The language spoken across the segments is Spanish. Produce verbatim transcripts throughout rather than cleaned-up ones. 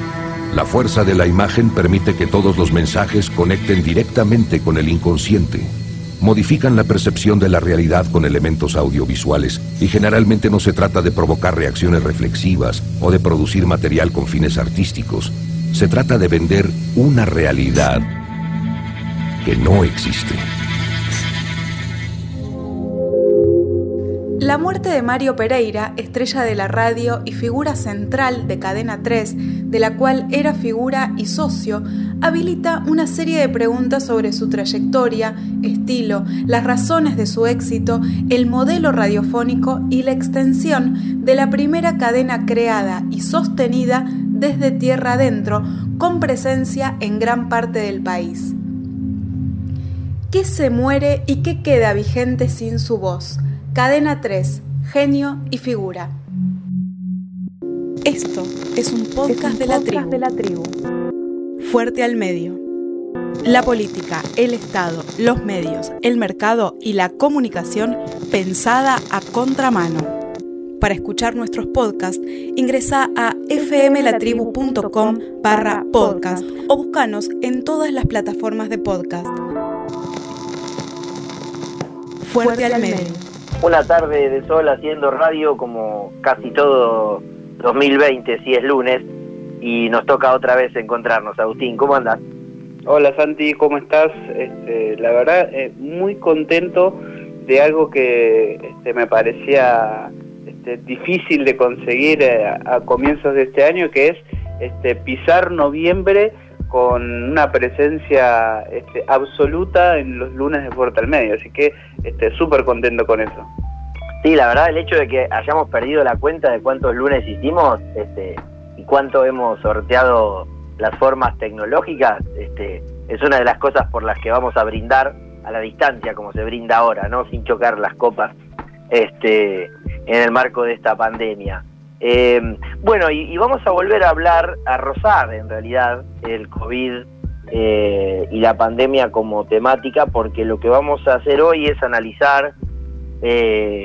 La fuerza de la imagen permite que todos los mensajes conecten directamente con el inconsciente. Modifican la percepción de la realidad con elementos audiovisuales y generalmente no se trata de provocar reacciones reflexivas o de producir material con fines artísticos. Se trata de vender una realidad que no existe. La muerte de Mario Pereira, estrella de la radio y figura central de Cadena tres, de la cual era figura y socio, habilita una serie de preguntas sobre su trayectoria, estilo, las razones de su éxito, el modelo radiofónico y la extensión de la primera cadena creada y sostenida desde tierra adentro, con presencia en gran parte del país. ¿Qué se muere y qué queda vigente sin su voz? Cadena tres, genio y figura. Esto es un podcast, es un de, la podcast de la tribu. Fuerte al medio. La política, el Estado, los medios, el mercado y la comunicación pensada a contramano. Para escuchar nuestros podcasts, ingresa a fmlatribu.com barra podcast o búscanos en todas las plataformas de podcast. Fuerte, Fuerte al medio. medio. Una tarde de sol haciendo radio como casi todo dos mil veinte, si es lunes, y nos toca otra vez encontrarnos. Agustín, ¿cómo andás? Hola Santi, ¿cómo estás? Este, la verdad, eh, muy contento de algo que este, me parecía este, difícil de conseguir eh, a, a comienzos de este año, que es este, pisar noviembre con una presencia este, absoluta en los lunes de Fuerte al Medio, así que este, súper contento con eso. Sí, la verdad, el hecho de que hayamos perdido la cuenta de cuántos lunes hicimos este, y cuánto hemos sorteado las formas tecnológicas, este, es una de las cosas por las que vamos a brindar a la distancia, como se brinda ahora, ¿no? Sin chocar las copas este, en el marco de esta pandemia. Eh, bueno, y, y vamos a volver a hablar, a rozar en realidad el COVID eh, y la pandemia como temática, porque lo que vamos a hacer hoy es analizar eh,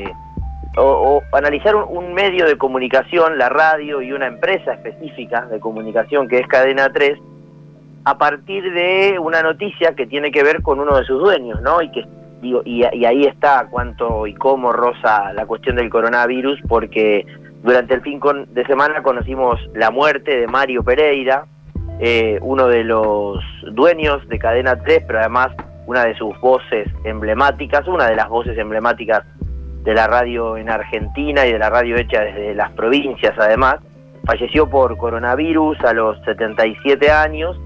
o, o analizar un, un medio de comunicación, la radio, y una empresa específica de comunicación que es Cadena tres, a partir de una noticia que tiene que ver con uno de sus dueños, ¿no? Y que digo, y, y ahí está cuánto y cómo roza la cuestión del coronavirus, porque durante el fin de semana conocimos la muerte de Mario Pereira, eh, uno de los dueños de Cadena tres, pero además una de sus voces emblemáticas, una de las voces emblemáticas de la radio en Argentina y de la radio hecha desde las provincias además. Falleció por coronavirus a los setenta y siete años,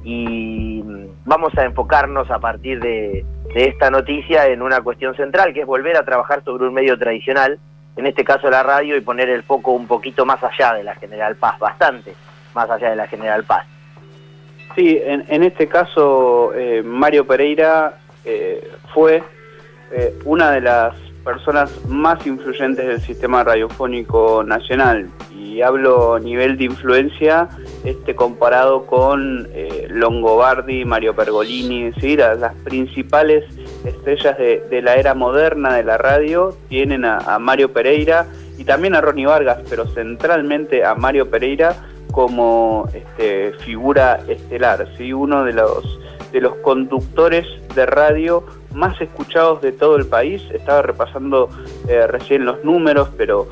y vamos a enfocarnos a partir de, de esta noticia en una cuestión central, que es volver a trabajar sobre un medio tradicional, en este caso la radio, y poner el foco un poquito más allá de la General Paz, bastante más allá de la General Paz. Sí, en, en este caso eh, Mario Pereira eh, fue eh, una de las personas más influyentes del sistema radiofónico nacional, y hablo a nivel de influencia este comparado con eh, Longobardi, Mario Pergolini, ¿sí? las, las principales estrellas de, de la era moderna de la radio tienen a, a Mario Pereira y también a Ronnie Vargas, pero centralmente a Mario Pereira como este, figura estelar, ¿sí? Uno de los de los conductores de radio más escuchados de todo el país. Estaba repasando eh, recién los números, pero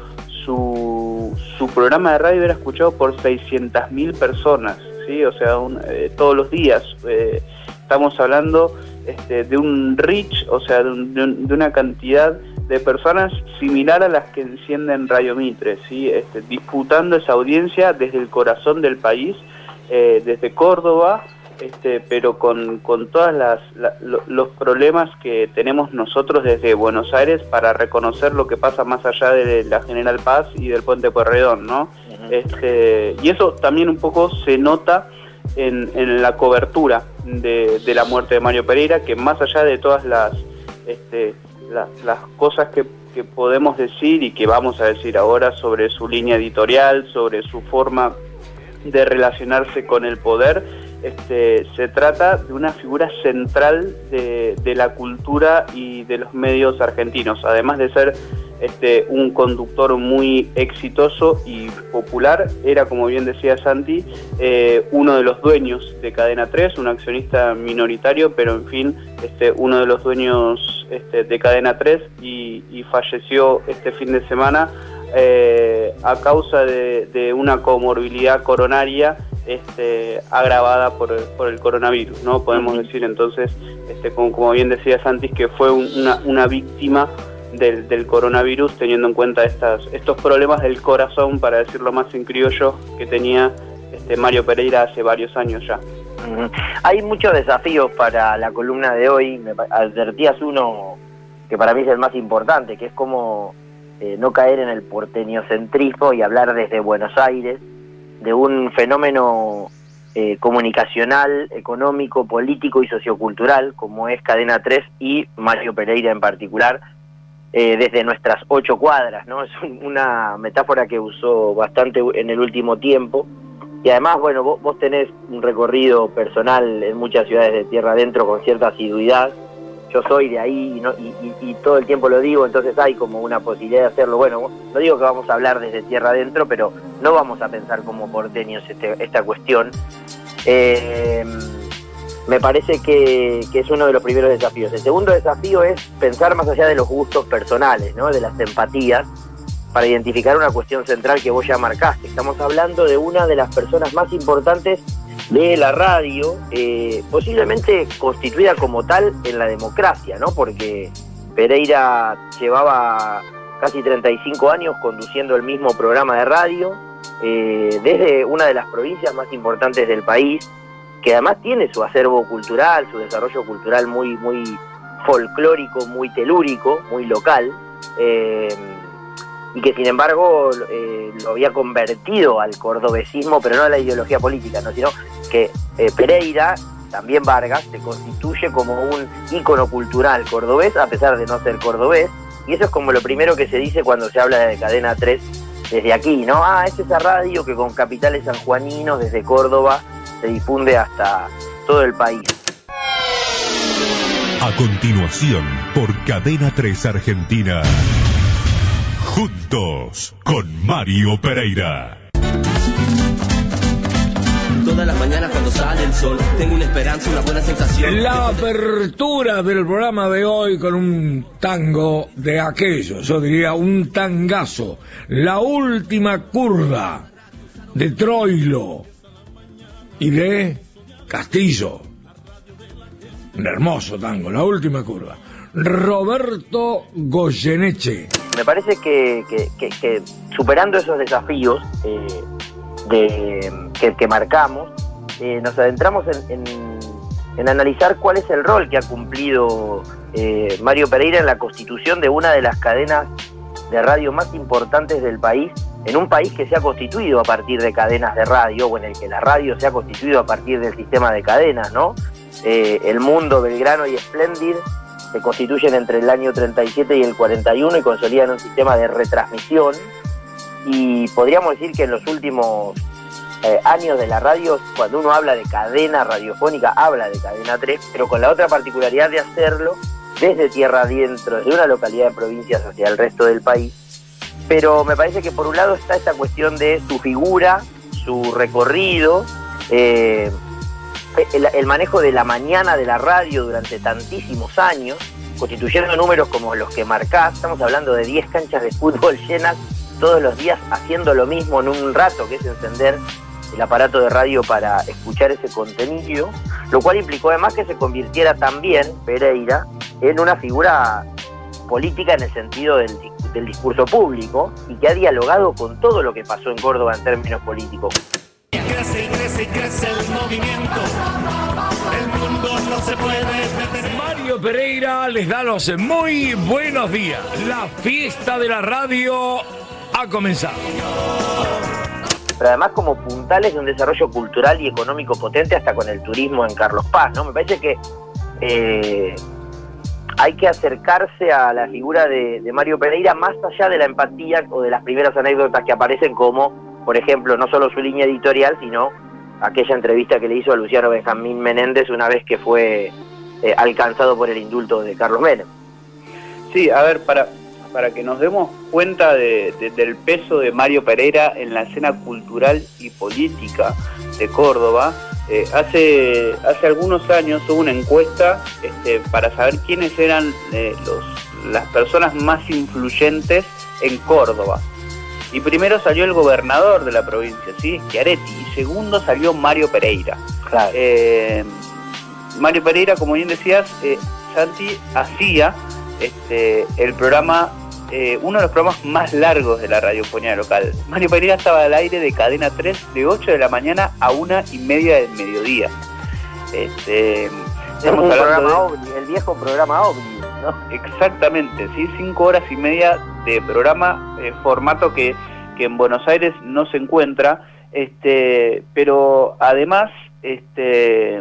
su, su programa de radio era escuchado por seiscientas mil personas, ¿sí? O sea, un, eh, todos los días. Eh, estamos hablando este, de un reach, o sea, de, un, de, un, de una cantidad de personas similar a las que encienden Radio Mitre, ¿sí? Este, disputando esa audiencia desde el corazón del país, eh, desde Córdoba, Este, pero con, con todos la, los problemas que tenemos nosotros desde Buenos Aires para reconocer lo que pasa más allá de la General Paz y del Puente Pueyrredón, ¿no? Uh-huh. Este, y eso también un poco se nota en, en la cobertura de, de la muerte de Mario Pereira, que más allá de todas las, este, las, las cosas que, que podemos decir y que vamos a decir ahora sobre su línea editorial, sobre su forma de relacionarse con el poder, Este, se trata de una figura central de, de la cultura y de los medios argentinos, además de ser este, un conductor muy exitoso y popular. Era, como bien decía Santi, eh, uno de los dueños de Cadena tres, un accionista minoritario, pero en fin, este, uno de los dueños este, de Cadena tres, y, y falleció este fin de semana eh, a causa de, de una comorbilidad coronaria este, agravada por el, por el coronavirus, ¿no? Podemos decir entonces, este, como, como bien decía Santi, que fue una, una víctima Del, del coronavirus, teniendo en cuenta estas, estos problemas del corazón, para decirlo más en criollo, que tenía este Mario Pereira hace varios años ya. Uh-huh. Hay muchos desafíos para la columna de hoy. Me advertías uno que para mí es el más importante, que es cómo eh, no caer en el porteñocentrismo y hablar desde Buenos Aires de un fenómeno eh, comunicacional, económico, político y sociocultural como es Cadena tres y Mario Pereira en particular, Eh, desde nuestras ocho cuadras, ¿no? Es un, una metáfora que usó bastante en el último tiempo. Y además, bueno, vos, vos tenés un recorrido personal en muchas ciudades de tierra adentro con cierta asiduidad. Yo soy de ahí, ¿no? y, y, y todo el tiempo lo digo, entonces hay como una posibilidad de hacerlo. Bueno, no digo que vamos a hablar desde tierra adentro, pero no vamos a pensar como porteños este, esta cuestión. Eh... Me parece que, que es uno de los primeros desafíos. El segundo desafío es pensar más allá de los gustos personales, ¿no? De las empatías, para identificar una cuestión central que vos ya marcaste. Estamos hablando de una de las personas más importantes de la radio, eh, posiblemente constituida como tal en la democracia, ¿no? Porque Pereira llevaba casi treinta y cinco años conduciendo el mismo programa de radio, eh, desde una de las provincias más importantes del país, que además tiene su acervo cultural, su desarrollo cultural muy muy folclórico, muy telúrico, muy local, eh, y que sin embargo eh, lo había convertido al cordobesismo, pero no a la ideología política, ¿no? Sino que eh, Pereira, también Vargas, se constituye como un ícono cultural cordobés, a pesar de no ser cordobés, y eso es como lo primero que se dice cuando se habla de Cadena tres desde aquí, ¿no? Ah, es esa radio que con capitales sanjuaninos desde Córdoba se difunde hasta todo el país. A continuación, por Cadena tres Argentina, Juntos con Mario Pereira. Todas las mañanas cuando sale el sol, tengo una esperanza, una buena sensación. La apertura del programa de hoy con un tango de aquello, yo diría un tangazo. La última curva de Troilo y de Castillo. Un hermoso tango, La última curva. Roberto Goyeneche. Me parece que, que, que, que superando esos desafíos eh, de, que, que marcamos, eh, nos adentramos en, en, en analizar cuál es el rol que ha cumplido eh, Mario Pereira en la constitución de una de las cadenas de radio más importantes del país, en un país que se ha constituido a partir de cadenas de radio, o en el que la radio se ha constituido a partir del sistema de cadenas, ¿no? Eh, El Mundo, Belgrano y Splendid se constituyen entre el año treinta y siete y el cuarenta y uno y consolidan un sistema de retransmisión, y podríamos decir que en los últimos eh, años de la radio, cuando uno habla de cadena radiofónica, habla de Cadena tres, pero con la otra particularidad de hacerlo desde tierra adentro, desde una localidad de provincias hacia el resto del país. Pero me parece que por un lado está esta cuestión de su figura, su recorrido, eh, el, el manejo de la mañana de la radio durante tantísimos años, constituyendo números como los que marcás. Estamos hablando de diez canchas de fútbol llenas todos los días, haciendo lo mismo en un rato, que es encender el aparato de radio para escuchar ese contenido, lo cual implicó además que se convirtiera también Pereira en una figura política en el sentido del, del discurso público, y que ha dialogado con todo lo que pasó en Córdoba en términos políticos. Crece y crece y crece el movimiento, el mundo no se puede detener. Mario Pereira les da los muy buenos días. La fiesta de la radio ha comenzado. Pero además como puntales de un desarrollo cultural y económico potente, hasta con el turismo en Carlos Paz, ¿no? Me parece que eh, hay que acercarse a la figura de, de Mario Pereira más allá de la empatía o de las primeras anécdotas que aparecen, como, por ejemplo, no solo su línea editorial, sino aquella entrevista que le hizo a Luciano Benjamín Menéndez una vez que fue eh, alcanzado por el indulto de Carlos Menem. Sí, a ver, para, para que nos demos cuenta de, de, del peso de Mario Pereira en la escena cultural y política de Córdoba. Eh, hace, hace algunos años hubo una encuesta este, para saber quiénes eran eh, los, las personas más influyentes en Córdoba. Y primero salió el gobernador de la provincia, ¿sí? Schiaretti, y segundo salió Mario Pereira. Claro. Eh, Mario Pereira, como bien decías, eh, Santi hacía este, el programa, eh, uno de los programas más largos de la radiofonía local. Mario Pereira estaba al aire de Cadena tres de ocho de la mañana a una y media del mediodía. Este, estamos un hablando programa de, OVNI, el viejo programa OVNI, ¿no? Exactamente, sí, cinco horas y media de programa, eh, formato que, que en Buenos Aires no se encuentra, este, pero además este,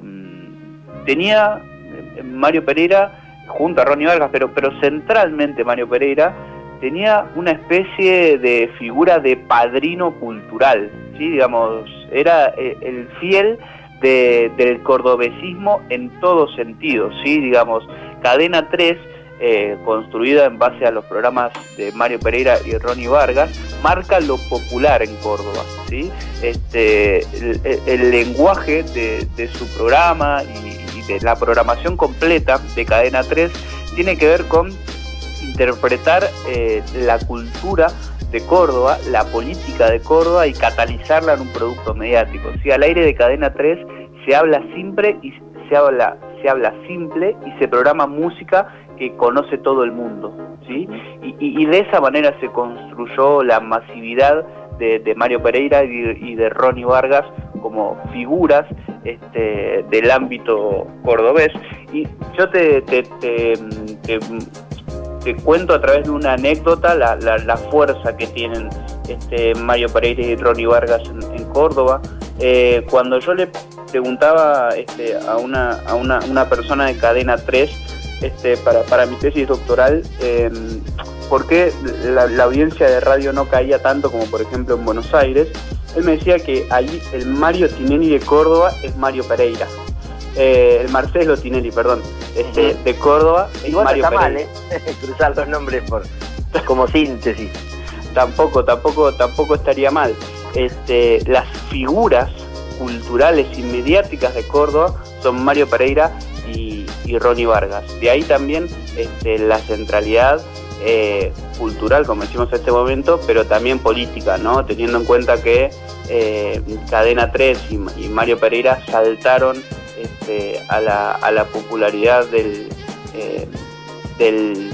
tenía Mario Pereira junto a Ronnie Vargas, pero, pero centralmente Mario Pereira tenía una especie de figura de padrino cultural, ¿sí? Digamos, era el fiel de, del cordobesismo en todo sentido, ¿sí? Digamos, Cadena tres, eh, construida en base a los programas de Mario Pereira y Ronnie Vargas, marca lo popular en Córdoba, ¿sí? Este, el, el lenguaje de, de su programa y de la programación completa de Cadena tres tiene que ver con interpretar eh, la cultura de Córdoba, la política de Córdoba y catalizarla en un producto mediático. ¿Sí? Al aire de Cadena tres se habla simple y se habla, se habla simple y se programa música que conoce todo el mundo, ¿sí? Y, y, y de esa manera se construyó la masividad de, de Mario Pereira y de, y de Ronnie Vargas como figuras este, del ámbito cordobés. Y yo te, te, te, te, te cuento a través de una anécdota la, la, la fuerza que tienen este, Mario Pereira y Ronnie Vargas en, en Córdoba. Eh, cuando yo le preguntaba este, a, una, a una, una persona de Cadena tres este, para, para mi tesis doctoral, eh, por qué la, la audiencia de radio no caía tanto como por ejemplo en Buenos Aires, él me decía que allí el Mario Tinelli de Córdoba es Mario Pereira. Eh, el Marcelo Tinelli, perdón, este, uh-huh. de Córdoba es igual Mario no está Pereira. mal, ¿eh? Cruzar los nombres por, como síntesis. Tampoco, tampoco, tampoco estaría mal. Este, las figuras culturales y mediáticas de Córdoba son Mario Pereira y, y Ronnie Vargas. De ahí también este, la centralidad eh, cultural, como decimos en este momento, pero también política, ¿no? Teniendo en cuenta que eh, Cadena tres y, y Mario Pereira saltaron este, a, la, a la popularidad del, eh, del,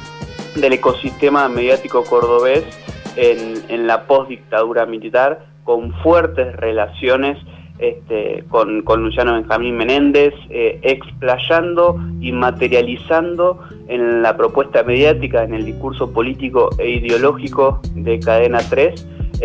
del ecosistema mediático cordobés en, en la postdictadura militar, con fuertes relaciones este, con, con Luciano Benjamín Menéndez, eh, explayando y materializando en la propuesta mediática, en el discurso político e ideológico de Cadena tres,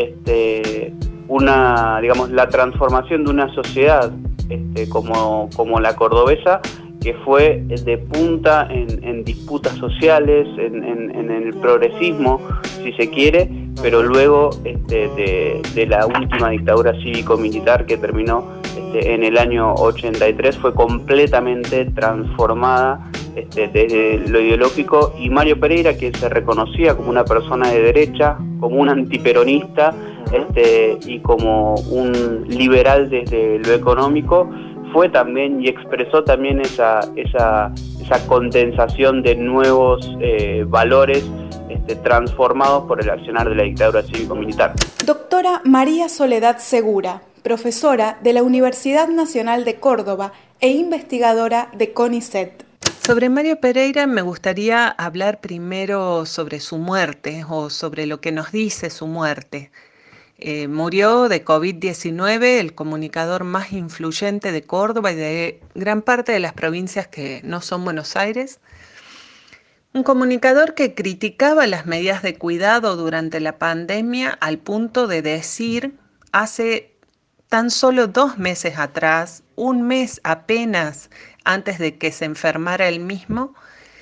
este, una, digamos, la transformación de una sociedad este, como, como la cordobesa, que fue de punta en, en disputas sociales, en, en, en el progresismo, si se quiere, pero luego este, de, de la última dictadura cívico-militar que terminó este, en el año ochenta y tres, fue completamente transformada este, desde lo ideológico, y Mario Pereira, que se reconocía como una persona de derecha, como un antiperonista este, y como un liberal desde lo económico, fue también y expresó también esa, esa, esa condensación de nuevos eh, valores este, transformados por el accionar de la dictadura cívico-militar. Doctora María Soledad Segura, profesora de la Universidad Nacional de Córdoba e investigadora de CONICET. Sobre Mario Pereira me gustaría hablar primero sobre su muerte o sobre lo que nos dice su muerte. Eh, murió de covid diecinueve el comunicador más influyente de Córdoba y de gran parte de las provincias que no son Buenos Aires. Un comunicador que criticaba las medidas de cuidado durante la pandemia al punto de decir hace tan solo dos meses atrás, un mes apenas antes de que se enfermara él mismo,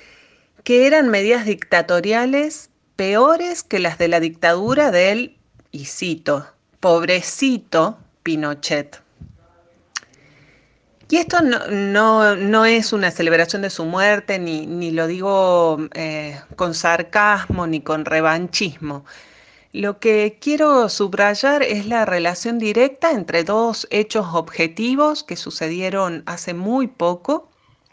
que eran medidas dictatoriales peores que las de la dictadura de él. Y cito, pobrecito Pinochet. Y esto no, no, no es una celebración de su muerte, ni, ni lo digo eh, con sarcasmo ni con revanchismo. Lo que quiero subrayar es la relación directa entre dos hechos objetivos que sucedieron hace muy poco,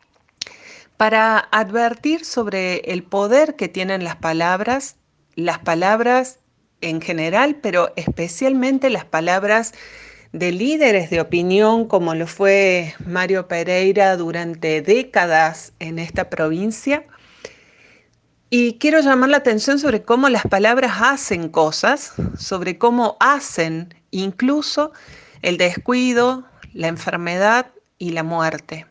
para advertir sobre el poder que tienen las palabras, las palabras en general, pero especialmente las palabras de líderes de opinión como lo fue Mario Pereira durante décadas en esta provincia. Y quiero llamar la atención sobre cómo las palabras hacen cosas, sobre cómo hacen incluso el descuido, la enfermedad y la muerte.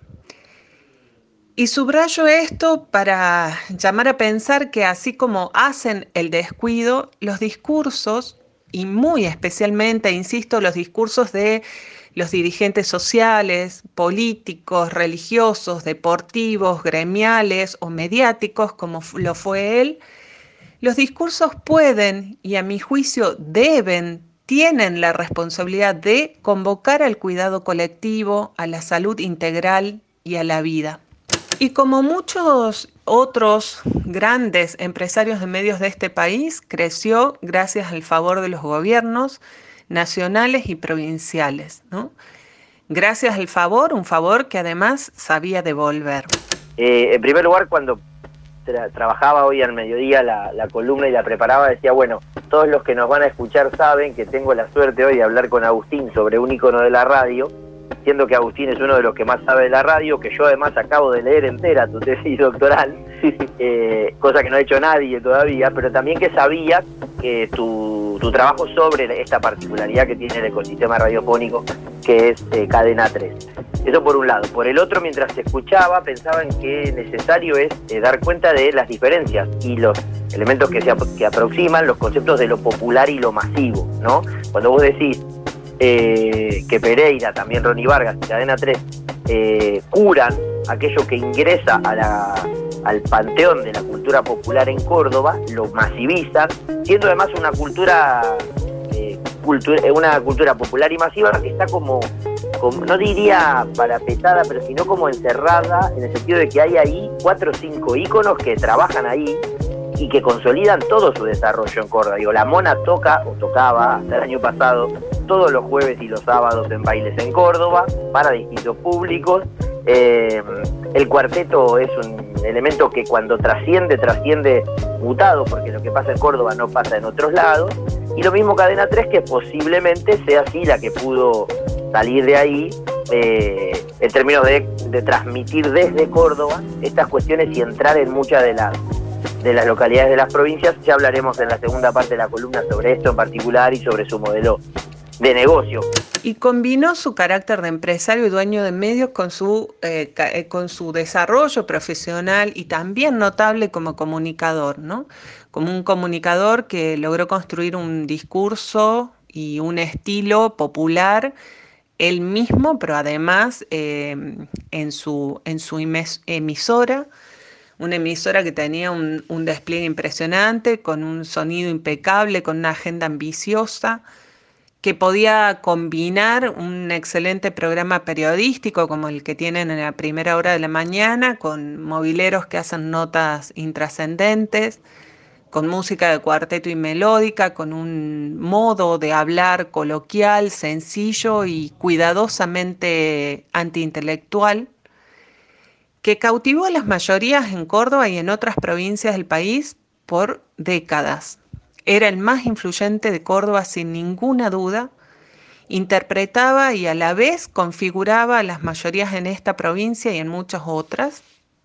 Y subrayo esto para llamar a pensar que así como hacen el descuido, los discursos, y muy especialmente, insisto, los discursos de los dirigentes sociales, políticos, religiosos, deportivos, gremiales o mediáticos, como lo fue él, los discursos pueden, y a mi juicio deben, tienen la responsabilidad de convocar al cuidado colectivo, a la salud integral y a la vida. Y como muchos otros grandes empresarios de medios de este país, creció gracias al favor de los gobiernos nacionales y provinciales, ¿no? Gracias al favor, un favor que además sabía devolver. Eh, en primer lugar, cuando tra- trabajaba hoy al mediodía la, la columna y la preparaba, decía, bueno, todos los que nos van a escuchar saben que tengo la suerte hoy de hablar con Agustín sobre un ícono de la radio, siendo que Agustín es uno de los que más sabe de la radio, que yo además acabo de leer entera tu tesis doctoral, eh, cosa que no ha hecho nadie todavía, pero también que sabía que tu, tu trabajo sobre esta particularidad que tiene el ecosistema radiofónico, que es eh, Cadena tres. Eso por un lado. Por el otro, mientras se escuchaba, pensaba en que necesario es eh, dar cuenta de las diferencias y los elementos que, se ap- que aproximan los conceptos de lo popular y lo masivo, ¿no? Cuando vos decís Eh, que Pereira, también Ronnie Vargas y Cadena tres eh, curan aquello que ingresa a la, al panteón de la cultura popular en Córdoba, lo masivizan, siendo además una cultura, eh, cultura una cultura popular y masiva que está como, como, no diría parapetada, pero sino como encerrada, en el sentido de que hay ahí cuatro o cinco íconos que trabajan ahí y que consolidan todo su desarrollo en Córdoba. Digo, la Mona toca, o tocaba hasta el año pasado, todos los jueves y los sábados en bailes en Córdoba, para distintos públicos. Eh, el cuarteto es un elemento que cuando trasciende, trasciende mutado, porque lo que pasa en Córdoba no pasa en otros lados. Y lo mismo Cadena tres, que posiblemente sea así la que pudo salir de ahí, eh, en términos de, de transmitir desde Córdoba estas cuestiones y entrar en muchas de las de las localidades de las provincias. Ya hablaremos en la segunda parte de la columna sobre esto en particular y sobre su modelo de negocio. Y combinó su carácter de empresario y dueño de medios con su, eh, con su desarrollo profesional y también notable como comunicador, ¿no? Como un comunicador que logró construir un discurso y un estilo popular él mismo, pero además eh, en su, en su emisora, una emisora que tenía un, un despliegue impresionante, con un sonido impecable, con una agenda ambiciosa, que podía combinar un excelente programa periodístico como el que tienen en la primera hora de la mañana, con mobileros que hacen notas intrascendentes, con música de cuarteto y melódica, con un modo de hablar coloquial, sencillo y cuidadosamente antiintelectual, que cautivó a las mayorías en Córdoba y en otras provincias del país por décadas. Era el más influyente de Córdoba sin ninguna duda, interpretaba y a la vez configuraba a las mayorías en esta provincia y en muchas otras.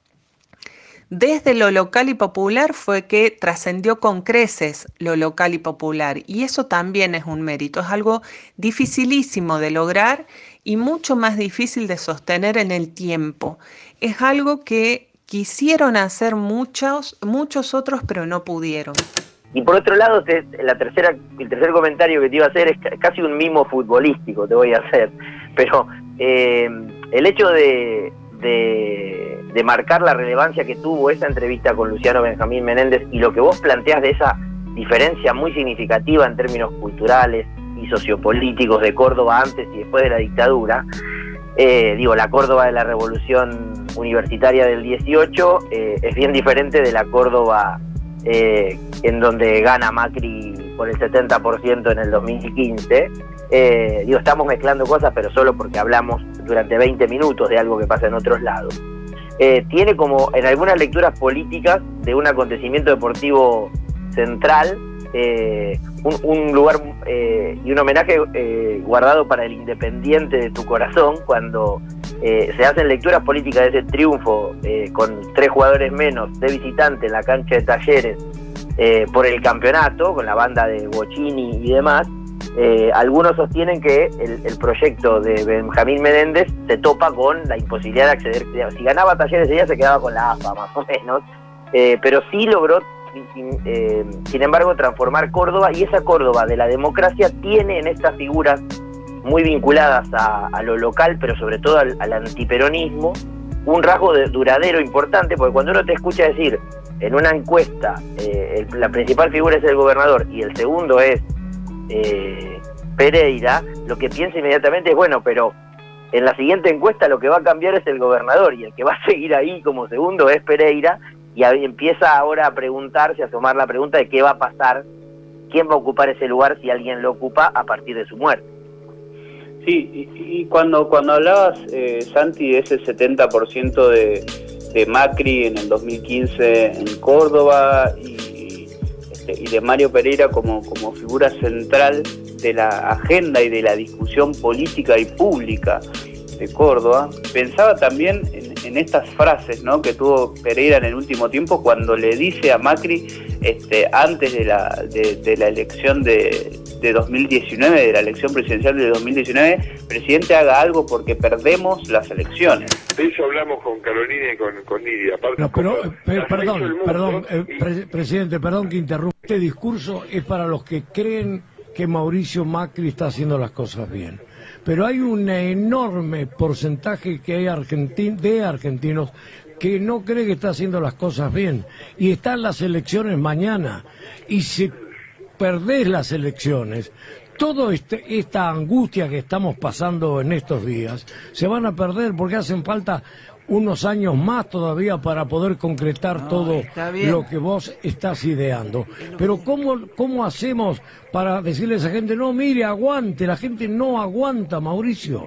Desde lo local y popular fue que trascendió con creces lo local y popular, y eso también es un mérito, es algo dificilísimo de lograr y mucho más difícil de sostener en el tiempo. Es algo que quisieron hacer muchos, muchos otros, pero no pudieron. Y por otro lado, te, la tercera, el tercer comentario que te iba a hacer es casi un mimo futbolístico, te voy a hacer. Pero eh, el hecho de, de, de marcar la relevancia que tuvo esa entrevista con Luciano Benjamín Menéndez y lo que vos planteás de esa diferencia muy significativa en términos culturales y sociopolíticos de Córdoba antes y después de la dictadura, Eh, digo, la Córdoba de la Revolución Universitaria del dieciocho eh, es bien diferente de la Córdoba eh, en donde gana Macri por el setenta por ciento en el dos mil quince. Eh, digo, estamos mezclando cosas, pero solo porque hablamos durante veinte minutos de algo que pasa en otros lados. Eh, tiene como en algunas lecturas políticas de un acontecimiento deportivo central, eh, un, un lugar eh, y un homenaje eh, guardado para el Independiente de tu corazón, cuando eh, se hacen lecturas políticas de ese triunfo eh, con tres jugadores menos de visitante en la cancha de Talleres eh, por el campeonato, con la banda de Bocchini y demás. Eh, algunos sostienen que el, el proyecto de Benjamín Menéndez se topa con la imposibilidad de acceder. Si ganaba Talleres ese día se quedaba con la A F A más o menos, eh, pero sí logró sin, eh, sin embargo transformar Córdoba, y esa Córdoba de la democracia tiene en estas figuras muy vinculadas a, a lo local, pero sobre todo al, al antiperonismo, un rasgo de, duradero importante, porque cuando uno te escucha decir en una encuesta eh, el, la principal figura es el gobernador y el segundo es Eh, Pereira, lo que piensa inmediatamente es, bueno, pero en la siguiente encuesta lo que va a cambiar es el gobernador, y el que va a seguir ahí como segundo es Pereira, y ahí empieza ahora a preguntarse, a asomar la pregunta de qué va a pasar, quién va a ocupar ese lugar si alguien lo ocupa a partir de su muerte. Sí, y, y cuando cuando hablabas, eh, Santi, de ese setenta por ciento de, de Macri en el dos mil quince en Córdoba, y y de Mario Pereira como, como figura central de la agenda y de la discusión política y pública de Córdoba, pensaba también en, en estas frases, ¿no?, que tuvo Pereira en el último tiempo cuando le dice a Macri, este, antes de la, de, de la elección de, de dos mil diecinueve, de la elección presidencial de dos mil diecinueve, presidente, haga algo porque perdemos las elecciones. De eso hablamos con Carolina y con, con Nidia. No, pero, pero perdón, perdón, eh, pre presidente, perdón que interrumpa. Este discurso es para los que creen que Mauricio Macri está haciendo las cosas bien. Pero hay un enorme porcentaje que hay argentin de argentinos que no cree que está haciendo las cosas bien. Y están las elecciones mañana. Y si perdés las elecciones, toda este, esta angustia que estamos pasando en estos días se van a perder, porque hacen falta unos años más todavía para poder concretar no, todo lo que vos estás ideando. Pero ¿cómo, cómo hacemos para decirle a esa gente, no, mire, aguante? La gente no aguanta, Mauricio.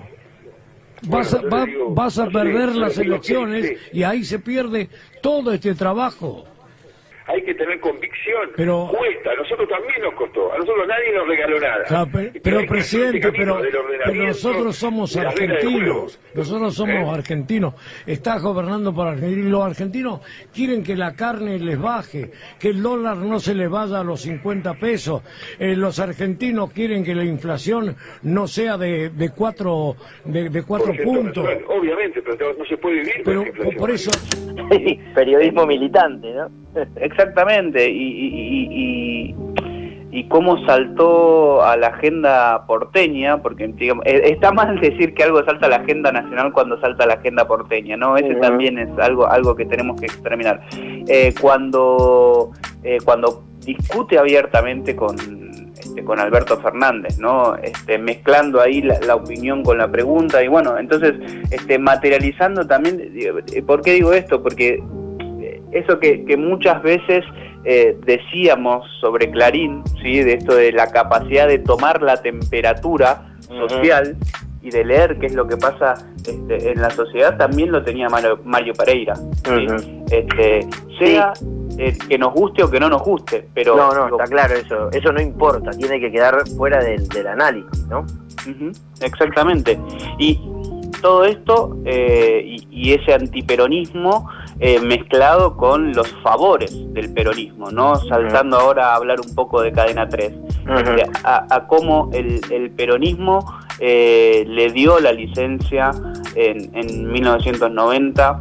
Vas a, va, vas a perder las elecciones y ahí se pierde todo este trabajo. Hay que tener convicción, pero cuesta, a nosotros también nos costó, a nosotros nadie nos regaló nada. Claro, pero, pero, pero presidente, pero, pero nosotros somos argentinos, nosotros somos ¿Eh? argentinos, estás gobernando por Argentina, y los argentinos quieren que la carne les baje, que el dólar no se les vaya a los cincuenta pesos, eh, los argentinos quieren que la inflación no sea de, de cuatro, de, de cuatro puntos. Mensual, obviamente, pero no se puede vivir pero, con inflación. Por eso... Periodismo militante, ¿no? Exactamente, y, y, y, y cómo saltó a la agenda porteña, porque digamos, está mal decir que algo salta a la agenda nacional cuando salta a la agenda porteña, ¿no? Ese uh-huh. también es algo algo que tenemos que exterminar. Eh, cuando eh, cuando discute abiertamente con este, con Alberto Fernández, ¿no? Este, mezclando ahí la, la opinión con la pregunta, y bueno, entonces este, materializando también, ¿por qué digo esto? Porque eso que, que muchas veces eh, decíamos sobre Clarín, ¿sí?, de esto de la capacidad de tomar la temperatura social uh-huh. y de leer qué es lo que pasa este, en la sociedad, también lo tenía Mario, Mario Pereira, ¿sí? Uh-huh. este, sea sí. eh, que nos guste o que no nos guste, pero... No, no, está claro eso, eso no importa, tiene que quedar fuera del, del análisis, ¿no? Uh-huh. Exactamente, y todo esto eh, y, y ese antiperonismo eh, mezclado con los favores del peronismo, ¿no? Saltando uh-huh. ahora a hablar un poco de Cadena tres, uh-huh. este, a, a cómo el, el peronismo eh, le dio la licencia en, en mil novecientos noventa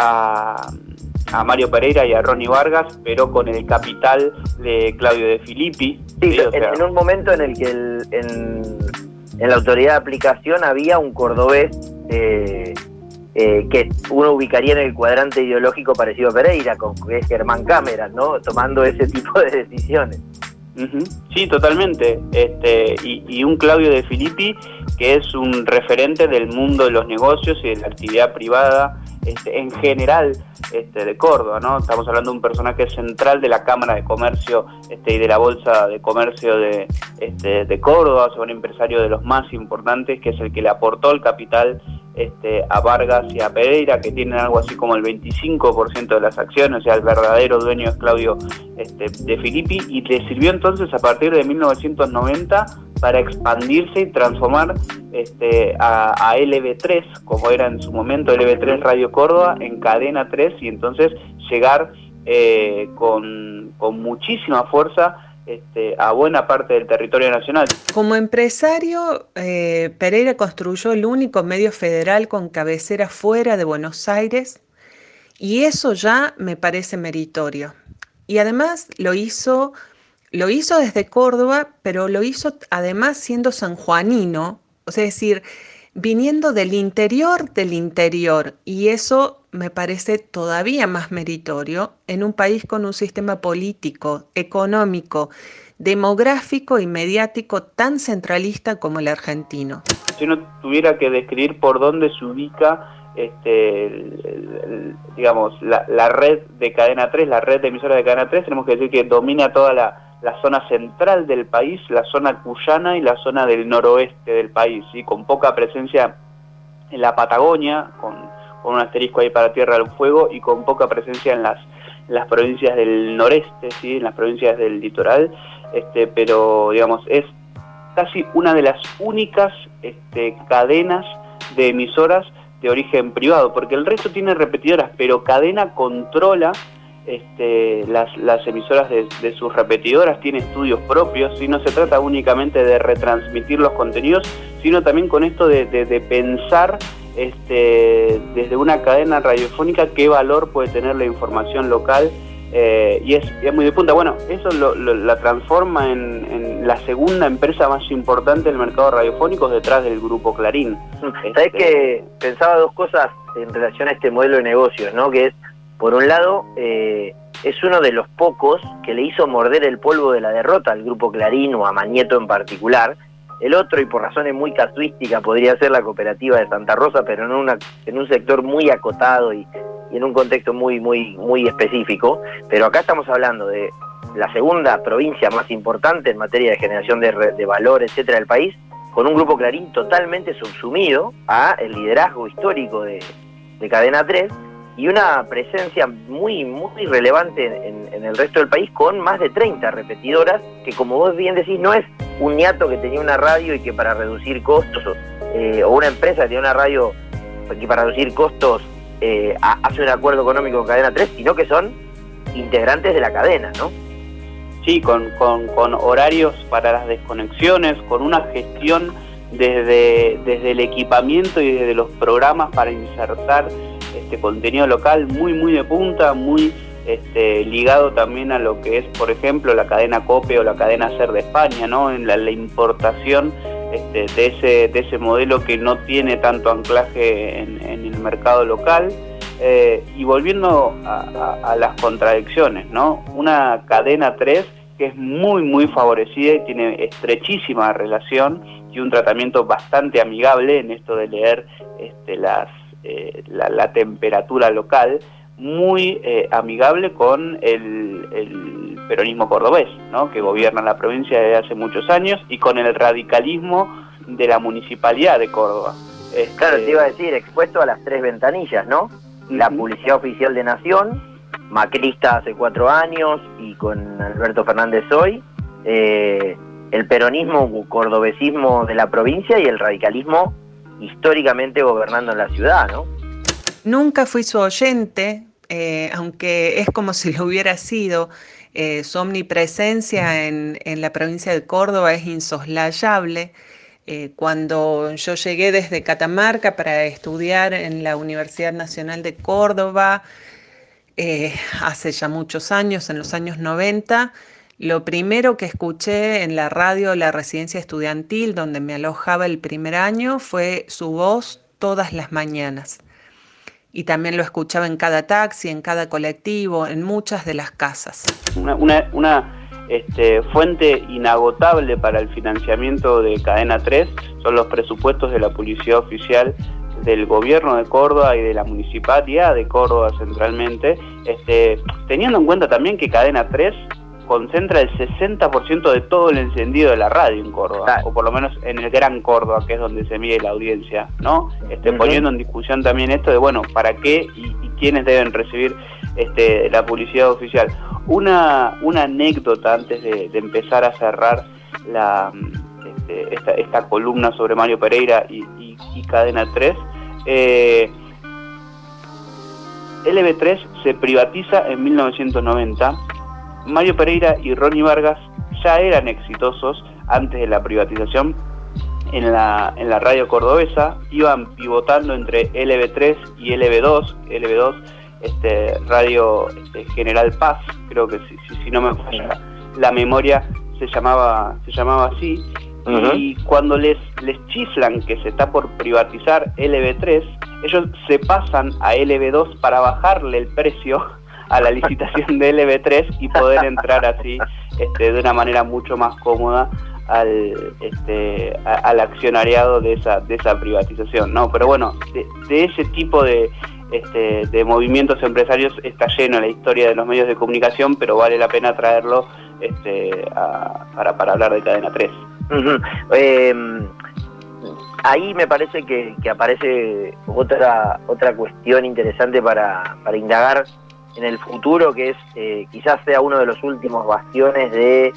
a, a Mario Pereira y a Ronnie Vargas, pero con el capital de Claudio De Filippi. Sí, ¿sí? O en, sea, en un momento en el que el, en, en la autoridad de aplicación había un cordobés eh, eh, que uno ubicaría en el cuadrante ideológico parecido a Pereira, con que es Germán Cámeras, ¿no? Tomando ese tipo de decisiones. Uh-huh. Sí, totalmente. Este, y, y un Claudio De Filippi que es un referente del mundo de los negocios y de la actividad privada este, en general este, de Córdoba, ¿no? Estamos hablando de un personaje central de la Cámara de Comercio este, y de la Bolsa de Comercio de, este, de Córdoba, o sea, un empresario de los más importantes, que es el que le aportó el capital este, a Vargas y a Pereira, que tienen algo así como el veinticinco por ciento de las acciones, o sea, el verdadero dueño es Claudio este, de Filippi, y le sirvió entonces a partir de mil novecientos noventa para expandirse y transformar este, a, a L B tres, como era en su momento L B tres Radio Córdoba, en Cadena tres, y entonces llegar eh, con, con muchísima fuerza Este, a buena parte del territorio nacional. Como empresario, eh, Pereira construyó el único medio federal con cabecera fuera de Buenos Aires, y eso ya me parece meritorio. Y además lo hizo, lo hizo desde Córdoba, pero lo hizo además siendo sanjuanino, o sea, es decir, viniendo del interior del interior, y eso me parece todavía más meritorio en un país con un sistema político, económico, demográfico y mediático tan centralista como el argentino. Si uno tuviera que describir por dónde se ubica este, el, el, el, digamos, la, la red de Cadena tres, la red de emisoras de Cadena tres, tenemos que decir que domina toda la, la zona central del país, la zona cuyana y la zona del noroeste del país, ¿sí? Con poca presencia en la Patagonia, con con un asterisco ahí para Tierra del Fuego, y con poca presencia en las, en las provincias del noreste, ¿sí? En las provincias del litoral, este, pero digamos, es casi una de las únicas este, cadenas de emisoras de origen privado, porque el resto tiene repetidoras, pero Cadena controla este, las, las emisoras de, de sus repetidoras, tiene estudios propios, y no se trata únicamente de retransmitir los contenidos, sino también con esto de, de, de pensar Este, desde una cadena radiofónica qué valor puede tener la información local, eh, y, es, y es muy de punta. Bueno, eso lo, lo, la transforma en, en la segunda empresa más importante del mercado radiofónico detrás del Grupo Clarín. Sabés este... que pensaba dos cosas en relación a este modelo de negocios, ¿no? Que es, por un lado, eh, es uno de los pocos que le hizo morder el polvo de la derrota al Grupo Clarín, o a Mañeto en particular. El otro, y por razones muy casuísticas, podría ser la cooperativa de Santa Rosa, pero en una en un sector muy acotado y, y en un contexto muy muy muy específico. Pero acá estamos hablando de la segunda provincia más importante en materia de generación de, de valor, etcétera, del país, con un Grupo Clarín totalmente subsumido a el liderazgo histórico de, de Cadena tres, y una presencia muy muy relevante en, en el resto del país, con más de treinta repetidoras, que, como vos bien decís, no es un niato que tenía una radio y que para reducir costos, eh, o una empresa que tenía una radio que para reducir costos eh, hace un acuerdo económico con Cadena tres, sino que son integrantes de la cadena, ¿no? Sí, con, con, con horarios para las desconexiones, con una gestión desde, desde el equipamiento y desde los programas para insertar este contenido local muy muy de punta, muy este, ligado también a lo que es, por ejemplo, la cadena COPE o la cadena SER de España, ¿no? En la, la importación este, de ese de ese modelo que no tiene tanto anclaje en, en el mercado local. Eh, y volviendo a, a, a las contradicciones, ¿no? Una Cadena tres que es muy muy favorecida y tiene estrechísima relación y un tratamiento bastante amigable en esto de leer este, las Eh, la, la temperatura local, muy eh, amigable con el, el peronismo cordobés, ¿no? Que gobierna la provincia desde hace muchos años, y con el radicalismo de la municipalidad de Córdoba. Este... Claro, te iba a decir, expuesto a las tres ventanillas, ¿no? Uh-huh. La publicidad oficial de Nación, macrista hace cuatro años y con Alberto Fernández hoy, eh, el peronismo, cordobesismo de la provincia, y el radicalismo históricamente gobernando en la ciudad, ¿no? Nunca fui su oyente, eh, aunque es como si lo hubiera sido. Eh, su omnipresencia en, en la provincia de Córdoba es insoslayable. Eh, cuando yo llegué desde Catamarca para estudiar en la Universidad Nacional de Córdoba, eh, hace ya muchos años, en los años noventa, lo primero que escuché en la radio de la residencia estudiantil donde me alojaba el primer año fue su voz todas las mañanas. Y también lo escuchaba en cada taxi, en cada colectivo, en muchas de las casas. Una, una, una este, fuente inagotable para el financiamiento de Cadena tres son los presupuestos de la publicidad oficial del gobierno de Córdoba y de la municipalidad de Córdoba centralmente, este, teniendo en cuenta también que Cadena tres concentra el sesenta por ciento de todo el encendido de la radio en Córdoba, claro. O por lo menos en el Gran Córdoba, que es donde se mide la audiencia, ¿no? Este, uh-huh. Poniendo en discusión también esto de, bueno, ¿para qué y, y quiénes deben recibir este, la publicidad oficial? Una, una anécdota antes de, de empezar a cerrar la, este, esta, esta columna sobre Mario Pereira y, y, y Cadena tres. Eh, L B tres se privatiza en mil novecientos noventa. Mario Pereira y Ronnie Vargas ya eran exitosos antes de la privatización en la, en la radio cordobesa, iban pivotando entre L B tres y L B dos, L B dos, este, Radio este, General Paz, creo que si, si, si no me falla la memoria se llamaba, se llamaba así, uh-huh. Y cuando les, les chiflan que se está por privatizar L B tres, ellos se pasan a L B dos para bajarle el precio a la licitación de L B tres y poder entrar así este, de una manera mucho más cómoda al este a, al accionariado de esa de esa privatización, ¿no? Pero bueno, de, de ese tipo de este de movimientos empresarios está lleno la historia de los medios de comunicación, pero vale la pena traerlo este a, para para hablar de Cadena tres. Uh-huh. eh, ahí me parece que, que aparece otra otra cuestión interesante para para indagar en el futuro, que es eh, quizás sea uno de los últimos bastiones de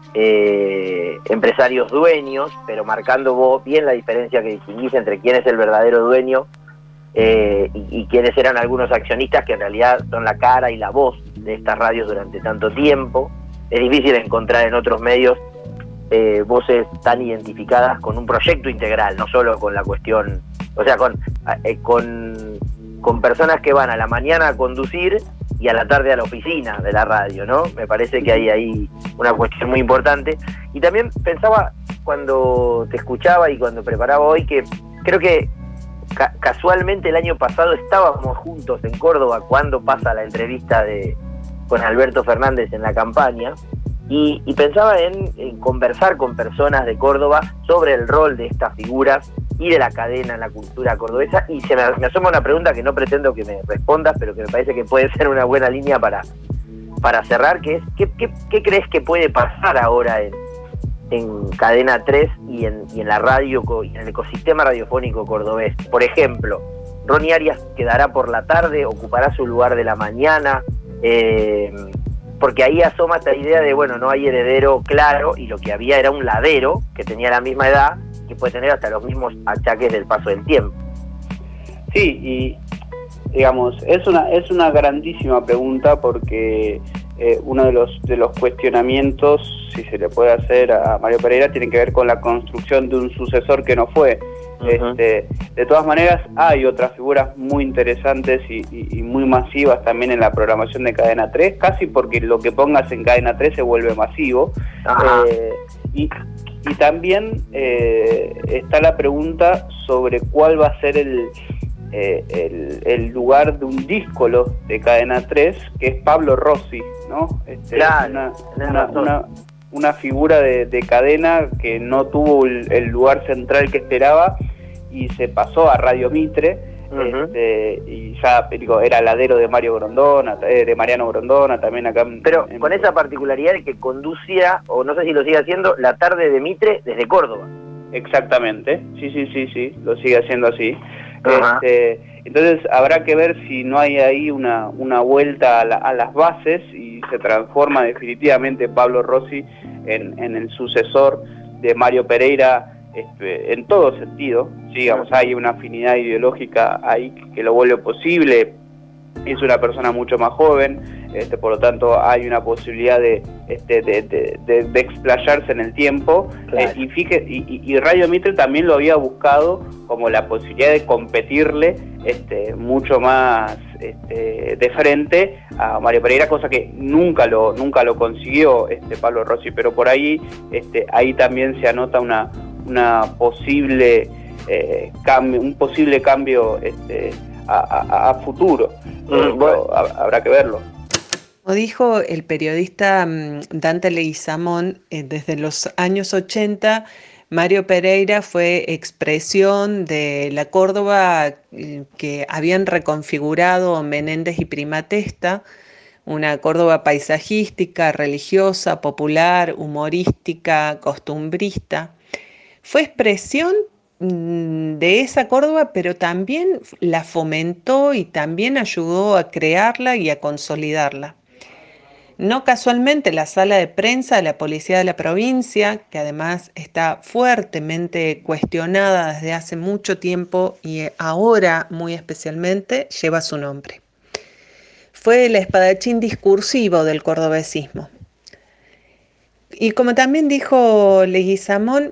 eh, empresarios dueños, pero marcando vos bien la diferencia que distinguís entre quién es el verdadero dueño eh, y, y quiénes eran algunos accionistas que en realidad son la cara y la voz de estas radios durante tanto tiempo. Es difícil encontrar en otros medios eh, voces tan identificadas con un proyecto integral, no solo con la cuestión, o sea, con, eh, con, con personas que van a la mañana a conducir y a la tarde a la oficina de la radio, ¿no? Me parece que hay ahí una cuestión muy importante. Y también pensaba cuando te escuchaba y cuando preparaba hoy que creo que ca- casualmente el año pasado estábamos juntos en Córdoba cuando pasa la entrevista de con Alberto Fernández en la campaña y, y pensaba en, en conversar con personas de Córdoba sobre el rol de estas figuras y de la cadena en la cultura cordobesa, y se me, me asoma una pregunta que no pretendo que me respondas, pero que me parece que puede ser una buena línea para, para cerrar, que es, ¿qué, qué, qué crees que puede pasar ahora en, en Cadena tres y en, y en la radio, y en el ecosistema radiofónico cordobés? Por ejemplo, Ronnie Arias quedará por la tarde, ocupará su lugar de la mañana, eh, porque ahí asoma esta idea de, bueno, no hay heredero claro, y lo que había era un ladero que tenía la misma edad, que puede tener hasta los mismos achaques del paso del tiempo. Sí, y digamos, es una es una grandísima pregunta porque eh, uno de los de los cuestionamientos, si se le puede hacer a Mario Pereira, tiene que ver con la construcción de un sucesor que no fue. Uh-huh. Este, de todas maneras, hay otras figuras muy interesantes y, y, y muy masivas también en la programación de Cadena tres, casi porque lo que pongas en Cadena tres se vuelve masivo. Uh-huh. Eh, y Y también eh, está la pregunta sobre cuál va a ser el, eh, el, el lugar de un díscolo de Cadena tres, que es Pablo Rossi, ¿no? Este, claro, una, una, una, una figura de, de cadena que no tuvo el, el lugar central que esperaba y se pasó a Radio Mitre. Uh-huh. Este, y ya digo, era ladero de Mario Grondona, de Mariano Grondona también acá. Pero en, con esa particularidad de que conducía, o no sé si lo sigue haciendo, la tarde de Mitre desde Córdoba. Exactamente, sí, sí, sí, sí, lo sigue haciendo así. Uh-huh. Este, entonces habrá que ver si no hay ahí una, una vuelta a, la, a las bases y se transforma definitivamente Pablo Rossi en, en el sucesor de Mario Pereira. Este, en todo sentido, sí, digamos, hay una afinidad ideológica ahí que lo vuelve posible. Es una persona mucho más joven, este, por lo tanto hay una posibilidad de, este, de, de, de, de explayarse en el tiempo. Claro. eh, y, fíjate, y, y Radio Mitre también lo había buscado como la posibilidad de competirle este, mucho más este, de frente a Mario Pereira, cosa que nunca lo nunca lo consiguió este, Pablo Rossi, pero por ahí este, ahí también se anota una una posible eh, cambio, un posible cambio este, a, a, a futuro. Mm, bueno. Habrá que verlo. Como dijo el periodista Dante Leguizamón, eh, desde los años ochenta, Mario Pereira fue expresión de la Córdoba eh, que habían reconfigurado Menéndez y Primatesta, una Córdoba paisajística, religiosa, popular, humorística, costumbrista. Fue expresión de esa Córdoba, pero también la fomentó y también ayudó a crearla y a consolidarla. No casualmente la sala de prensa de la Policía de la Provincia, que además está fuertemente cuestionada desde hace mucho tiempo y ahora muy especialmente, lleva su nombre. Fue el espadachín discursivo del cordobesismo. Y como también dijo Leguizamón,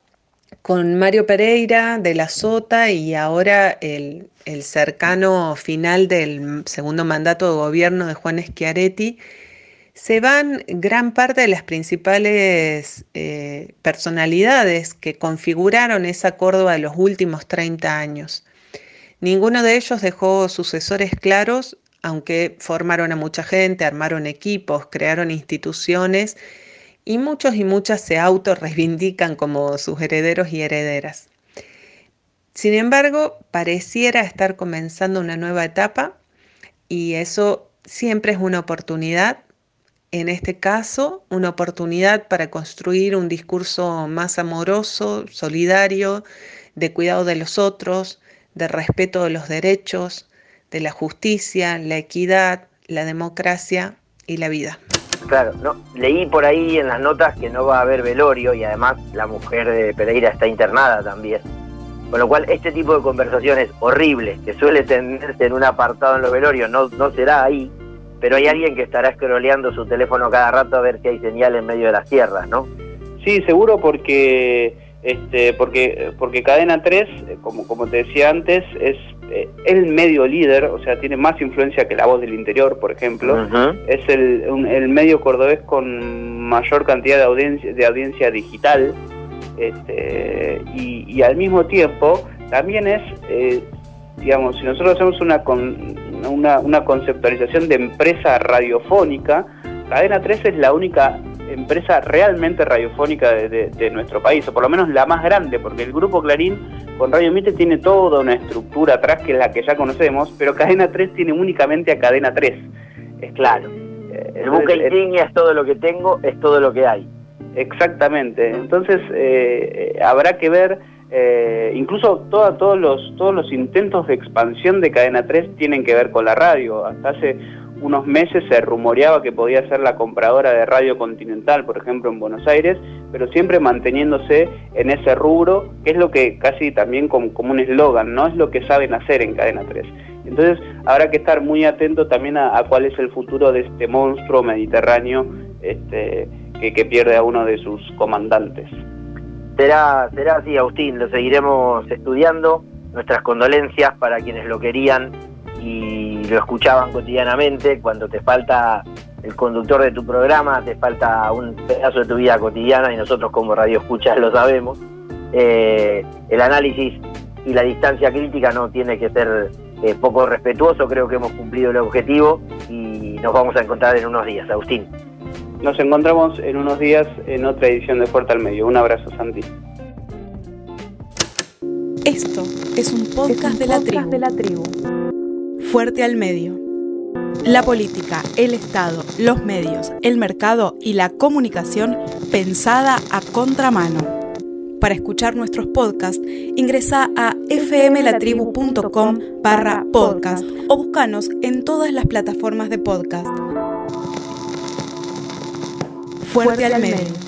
con Mario Pereira de la Sota y ahora el, el cercano final del segundo mandato de gobierno de Juan Schiaretti, se van gran parte de las principales eh, personalidades que configuraron esa Córdoba de los últimos treinta años. Ninguno de ellos dejó sucesores claros, aunque formaron a mucha gente, armaron equipos, crearon instituciones, y muchos y muchas se autorreivindican como sus herederos y herederas. Sin embargo, pareciera estar comenzando una nueva etapa y eso siempre es una oportunidad. En este caso, una oportunidad para construir un discurso más amoroso, solidario, de cuidado de los otros, de respeto de los derechos, de la justicia, la equidad, la democracia y la vida. Claro, no, leí por ahí en las notas que no va a haber velorio y además la mujer de Pereira está internada también. Con lo cual este tipo de conversaciones horribles que suele tenerse en un apartado en los velorios no, no será ahí, pero hay alguien que estará scrolleando su teléfono cada rato a ver si hay señal en medio de las tierras, ¿no? Sí, seguro porque este porque porque Cadena tres, como, como te decía antes, es eh, el medio líder, o sea, tiene más influencia que La Voz del Interior, por ejemplo. Uh-huh. Es el, un, el medio cordobés con mayor cantidad de audiencia, de audiencia digital, este, y, y al mismo tiempo también es, eh, digamos, si nosotros hacemos una, con, una, una conceptualización de empresa radiofónica, Cadena tres es la única empresa realmente radiofónica de, de, de nuestro país, o por lo menos la más grande, porque el Grupo Clarín con Radio Mitre tiene toda una estructura atrás que es la que ya conocemos, pero Cadena tres tiene únicamente a Cadena tres. Es claro. Eh, el buque insignia es todo lo que tengo, es todo lo que hay. Exactamente. Entonces eh, habrá que ver, eh, incluso toda, todos los todos los intentos de expansión de Cadena tres tienen que ver con la radio. Hasta hace unos meses se rumoreaba que podía ser la compradora de Radio Continental, por ejemplo, en Buenos Aires, pero siempre manteniéndose en ese rubro, que es lo que casi también como, como un eslogan, ¿no? Es lo que saben hacer en Cadena tres. Entonces habrá que estar muy atento también a, a cuál es el futuro de este monstruo mediterráneo este, que, que pierde a uno de sus comandantes. Será, será así, Agustín, lo seguiremos estudiando. Nuestras condolencias para quienes lo querían y lo escuchaban cotidianamente. Cuando te falta el conductor de tu programa, te falta un pedazo de tu vida cotidiana, y nosotros como radio escuchas lo sabemos. Eh, el análisis y la distancia crítica no tiene que ser eh, poco respetuoso. Creo que hemos cumplido el objetivo y nos vamos a encontrar en unos días. Agustín. Nos encontramos en unos días en otra edición de Fuerte al Medio. Un abrazo, Santi. Esto es un podcast, es un de, la podcast de la tribu. Fuerte al Medio. La política, el Estado, los medios, el mercado y la comunicación pensada a contramano. Para escuchar nuestros podcasts, ingresa a fmlatribu punto com barra podcast o búscanos en todas las plataformas de podcast. Fuerte al Medio.